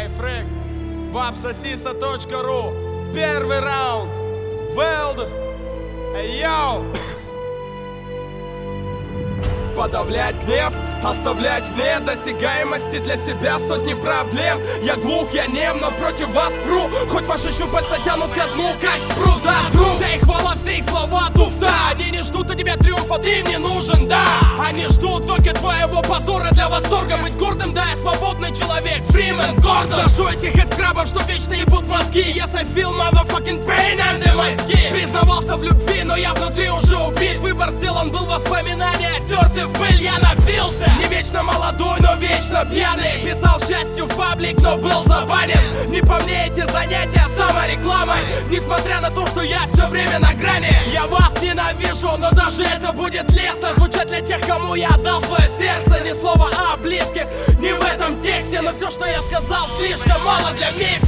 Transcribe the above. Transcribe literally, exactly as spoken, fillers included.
Эй, Фрэг, вапсосиса точка ру. Первый раунд. Велд. Эй, йоу. Подавлять гнев, оставлять вне досягаемости для себя сотни проблем. Я глух, я нем, но против вас пру. Хоть ваши щупальца тянут ко дну, как спруда. Друг, вся их хвала, все их слова туфта. Они не ждут от тебя триумфа, ты им не нужен, да. Они ждут только твоего позора для восторга. Быть гордым, да, я свободный человек, Фримен Гордон. Сажу этих хэдкрабов, что вечно ебут мозги. Yes, I feel motherfucking pain under my skin. Признавался в любви, но я внутри уже убит. Выбор сделан был, воспоминания стерты в пыль. Я напился, не вечно молодой, но вечно пьяный. Писал счастью в паблик, но был забанен. Не по мне эти занятия саморекламой. Несмотря на то, что я все время на грани. Я вас ненавижу, но даже это будет лестно звучать для тех, кому я отдал свое сердце. Ни слова о близких, не в этом тексте. Но все, что я сказал, слишком мало для мести.